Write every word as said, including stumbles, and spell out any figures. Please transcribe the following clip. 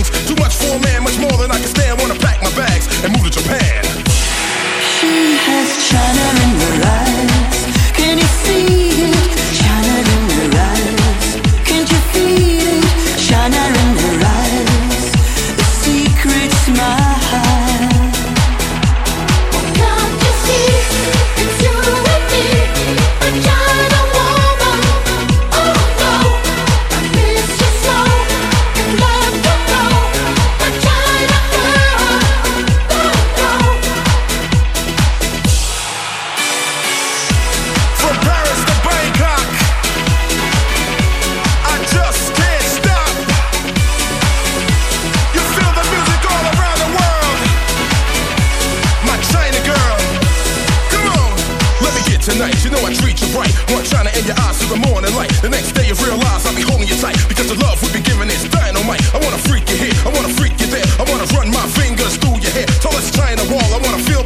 things. Too much for a man, much more than I can stand. Wanna pack my bags and move to Japan. She has China in her eyes. Can you see it? China in her eyes. Can't you feel it? China in her eyes. The secret smile. Can't you see? It's you and me, a China woman. Oh no, I miss you so. Can let you go, a China girl. Oh no. From Paris to Bangkok, I just can't stop. You feel the music all around the world. My China girl, come on. Let me get tonight, you know I treat you right. One China in your eyes through the morning light. The next day you realize I'll be holding you tight. Because the love we be giving is dynamite. I wanna freak you here, I wanna freak you there. I wanna run my fingers through your hair. Tall as China wall, I wanna feel